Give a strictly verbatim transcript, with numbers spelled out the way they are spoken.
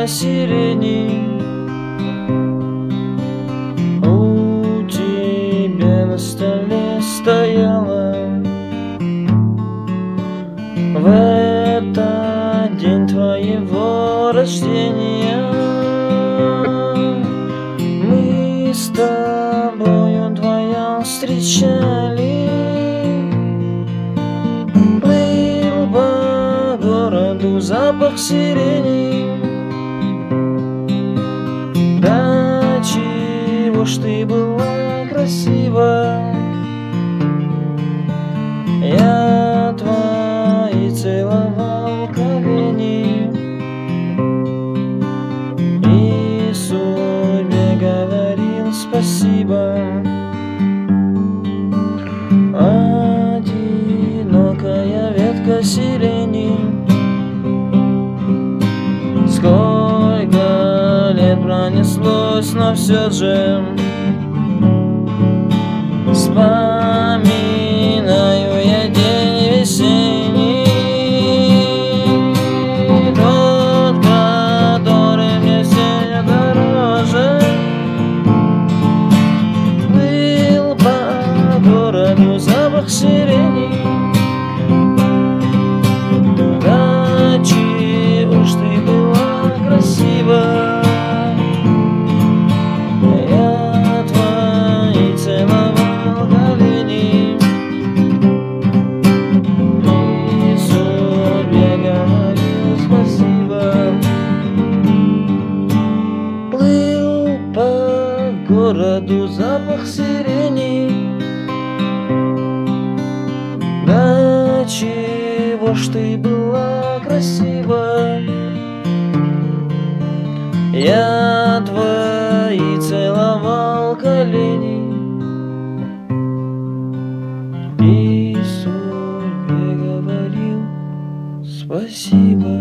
ветка сирени. У тебя на столе стояла в этот день твоего рождения. Мы с тобою вдвоем встречали. Плыл по городу запах сирени. Да чего ж ты была красива, я твои целовал колени и судьбе говорил спасибо. Одинокая ветка сирени, сколько лет пронеслось, но все же вспоминаю я день весенний, тот, который мне все дороже. Был по городу запах сирени. Да чего ж ты была красива, я твои целовал колени и судьбе говорил спасибо. Плыл по городу запах сирени. Да чего ж ты была красива, я твои целовал колени и судьбе говорил спасибо.